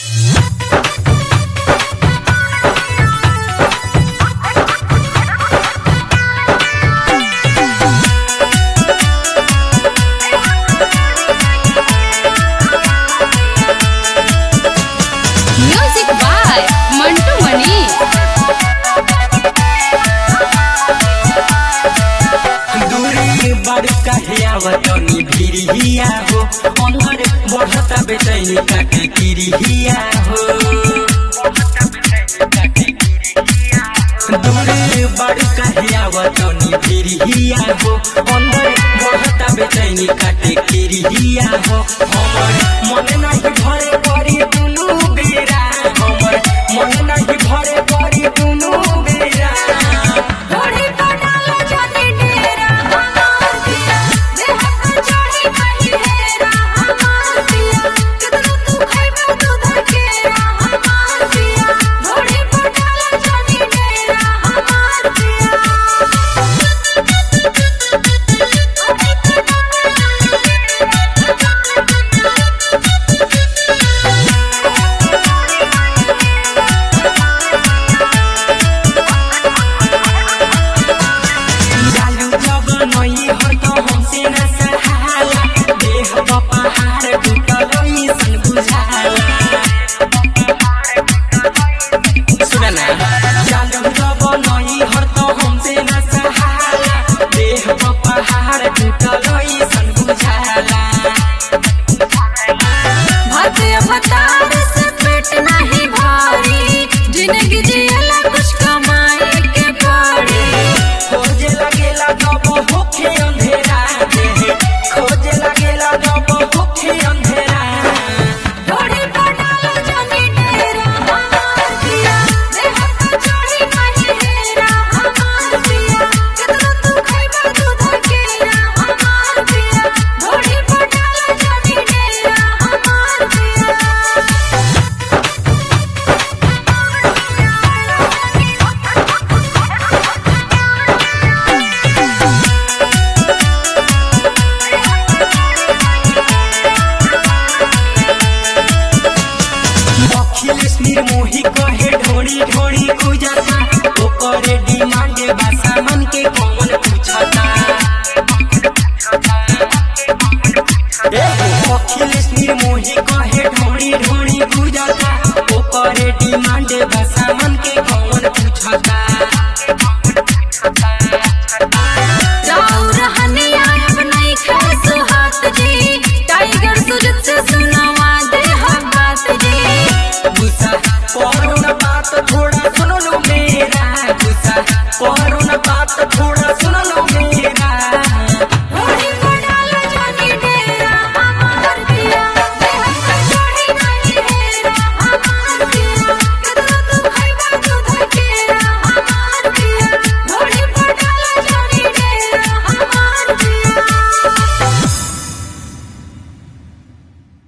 आवतनी भिरिया हो अनहर बढ़ता बेचैनी काके किरिया हो दूरे बड़ कहे आवतनी भिरिया हो अनहर बढ़ता बेचैनी काके किरिया हो हमर मन नहीं भरे पड़ी दुनु बेरा हमर मन नहीं भरे पड़ी दुनु बेरा भाते